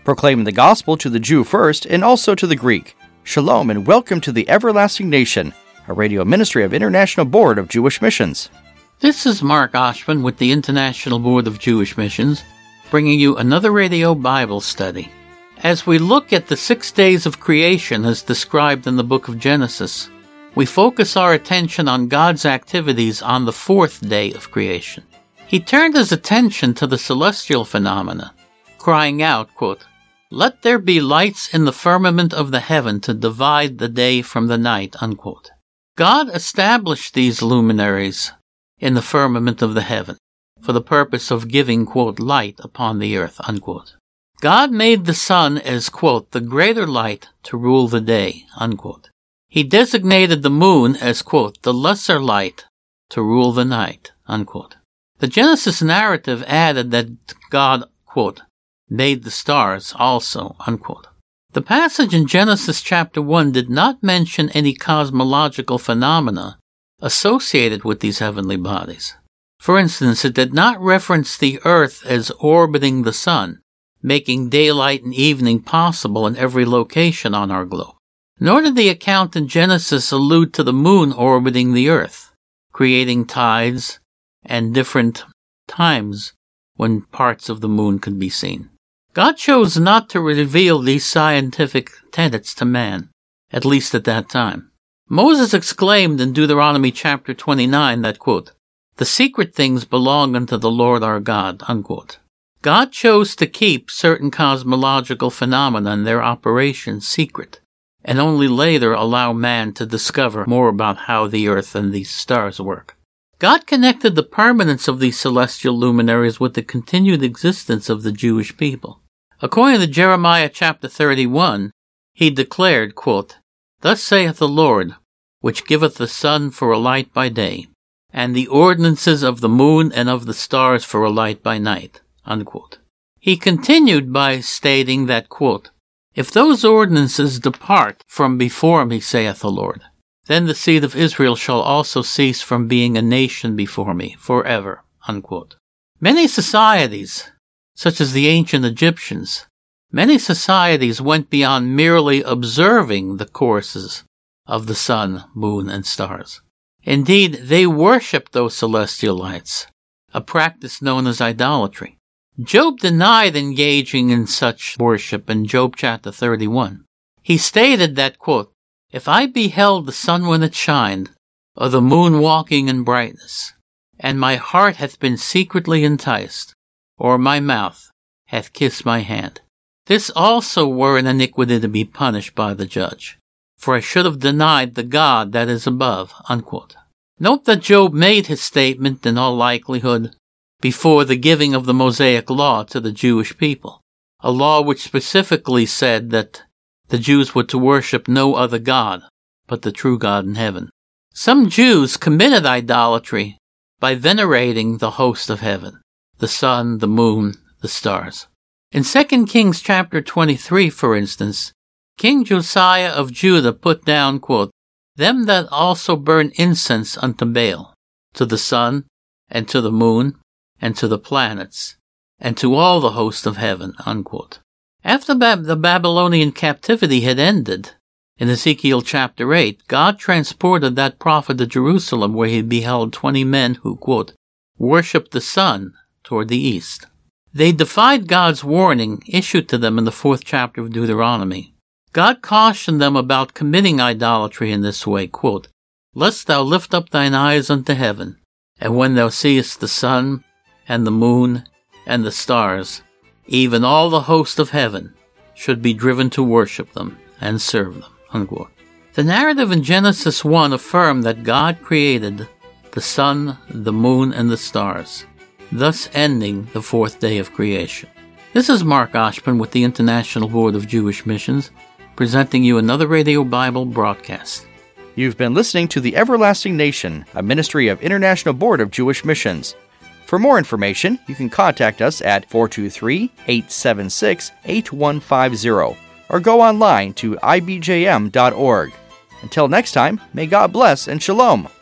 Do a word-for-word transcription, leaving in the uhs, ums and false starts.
proclaiming the gospel to the Jew first and also to the Greek. Shalom and welcome to the Everlasting Nation, a radio ministry of International Board of Jewish Missions. This is Mark Oshman with the International Board of Jewish Missions, bringing you another radio Bible study. As we look at the six days of creation as described in the book of Genesis, we focus our attention on God's activities on the fourth day of creation. He turned his attention to the celestial phenomena, crying out, quote, "Let there be lights in the firmament of the heaven to divide the day from the night," unquote. God established these luminaries in the firmament of the heaven for the purpose of giving, quote, "light upon the earth," unquote. God made the sun as, quote, "the greater light to rule the day," unquote. He designated the moon as, quote, "the lesser light to rule the night," unquote. The Genesis narrative added that God, quote, "made the stars also," unquote. The passage in Genesis chapter one did not mention any cosmological phenomena associated with these heavenly bodies. For instance, it did not reference the earth as orbiting the sun, making daylight and evening possible in every location on our globe. Nor did the account in Genesis allude to the moon orbiting the earth, creating tides and different times when parts of the moon could be seen. God chose not to reveal these scientific tenets to man, at least at that time. Moses exclaimed in Deuteronomy chapter twenty-nine that, quote, "The secret things belong unto the Lord our God," unquote. God chose to keep certain cosmological phenomena and their operations secret, and only later allow man to discover more about how the earth and these stars work. God connected the permanence of these celestial luminaries with the continued existence of the Jewish people. According to Jeremiah chapter thirty-one, he declared, quote, "Thus saith the Lord, which giveth the sun for a light by day, and the ordinances of the moon and of the stars for a light by night," unquote. He continued by stating that, quote, "If those ordinances depart from before me, saith the Lord, then the seed of Israel shall also cease from being a nation before me forever," unquote. Many societies, such as the ancient Egyptians, many societies went beyond merely observing the courses of the sun, moon, and stars. Indeed, they worshipped those celestial lights, a practice known as idolatry. Job denied engaging in such worship in Job chapter thirty-one. He stated that, quote, "If I beheld the sun when it shined, or the moon walking in brightness, and my heart hath been secretly enticed, or my mouth hath kissed my hand, this also were an iniquity to be punished by the judge, for I should have denied the God that is above," unquote. Note that Job made his statement, in all likelihood, before the giving of the Mosaic law to the Jewish people, a law which specifically said that the Jews were to worship no other God but the true God in heaven. Some Jews committed idolatry by venerating the host of heaven, the sun, the moon, the stars. In Second Kings chapter twenty-three, for instance, King Josiah of Judah put down, quote, "them that also burn incense unto Baal, to the sun, and to the moon, and to the planets, and to all the host of heaven," unquote. After Bab- the Babylonian captivity had ended, in Ezekiel chapter eight, God transported that prophet to Jerusalem, where he beheld twenty men who, quote, "worshipped the sun toward the east." They defied God's warning issued to them in the fourth chapter of Deuteronomy. God cautioned them about committing idolatry in this way, quote, "Lest thou lift up thine eyes unto heaven, and when thou seest the sun, and the moon, and the stars, even all the host of heaven, should be driven to worship them and serve them," unquote. The narrative in Genesis one affirmed that God created the sun, the moon, and the stars, thus ending the fourth day of creation. This is Mark Oshman with the International Board of Jewish Missions, presenting you another Radio Bible broadcast. You've been listening to The Everlasting Nation, a ministry of International Board of Jewish Missions. For more information, you can contact us at four two three, eight seven six, eight one five zero or go online to I B J M dot org. Until next time, may God bless and shalom.